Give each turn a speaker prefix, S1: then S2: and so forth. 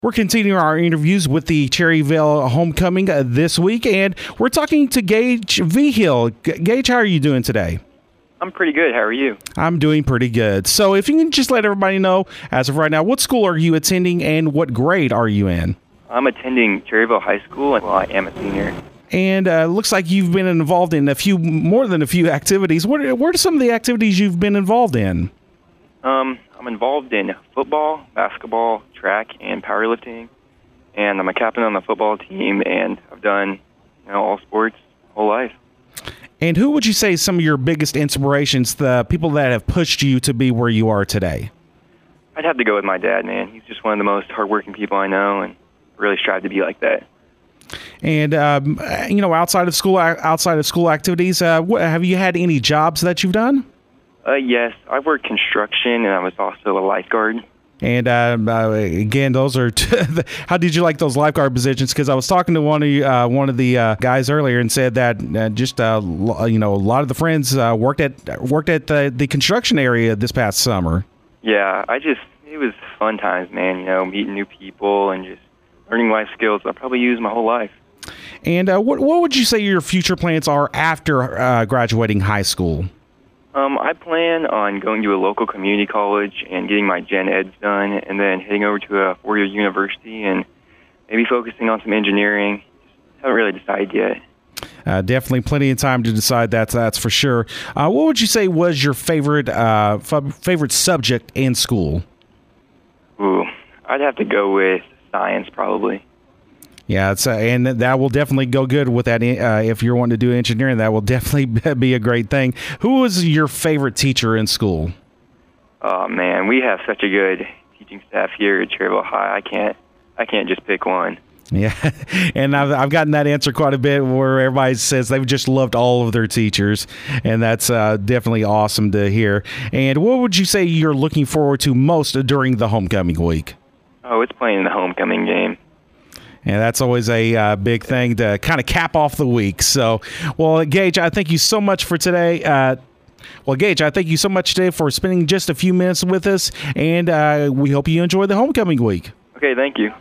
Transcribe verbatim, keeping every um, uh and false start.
S1: We're continuing our interviews with the Cherryvale homecoming uh, this week, and we're talking to Gage Vigil. G- Gage, how are you doing today?
S2: I'm pretty good. How are you?
S1: I'm doing pretty good. So if you can just let everybody know, as of right now, what school are you attending and what grade are you in?
S2: I'm attending Cherryvale High School, and well, I am a senior.
S1: And uh, looks like you've been involved in a few, more than a few activities. What are, what are some of the activities you've been involved in?
S2: Um, I'm involved in football, basketball, track, and powerlifting. And I'm a captain on the football team, and I've done, you know, all sports whole life.
S1: And who would you say is some of your biggest inspirations, the people that have pushed you to be where you are today?
S2: I'd have to go with my dad, man. He's just one of the most hardworking people I know, and really strive to be like that.
S1: And um, you know, outside of school, outside of school activities, uh, what, have you had any jobs that you've done?
S2: Uh, yes, I've worked construction, and I was also a lifeguard.
S1: And uh, uh, again, those are. T- how did you like those lifeguard positions? Because I was talking to one of you, uh, one of the uh, guys earlier, and said that uh, just uh, lo- you know a lot of the friends uh, worked at worked at the, the construction area this past summer.
S2: Yeah, I just it was fun times, man. You know, meeting new people and just learning life skills I'll probably use my whole life.
S1: And uh, what what would you say your future plans are after uh, graduating high school?
S2: Um, I plan on going to a local community college and getting my gen eds done, and then heading over to a four-year university and maybe focusing on some engineering. Haven't really decided yet.
S1: Uh, definitely plenty of time to decide that, that's for sure. Uh, what would you say was your favorite uh, f- favorite subject in school?
S2: Ooh, I'd have to go with science, probably.
S1: Yeah, it's uh, and that will definitely go good with that. Uh, if you're wanting to do engineering, that will definitely be a great thing. Who was your favorite teacher in school?
S2: Oh man, we have such a good teaching staff here at Cherryvale High. I can't, I can't just pick one.
S1: Yeah, and I've, I've gotten that answer quite a bit where everybody says they've just loved all of their teachers, and that's uh, definitely awesome to hear. And what would you say you're looking forward to most during the homecoming week?
S2: Oh, it's playing the homecoming game.
S1: And that's always a uh, big thing to kind of cap off the week. So, well, Gage, I thank you so much for today. Uh, well, Gage, I thank you so much today for spending just a few minutes with us, and uh, we hope you enjoy the homecoming week.
S2: Okay, thank you.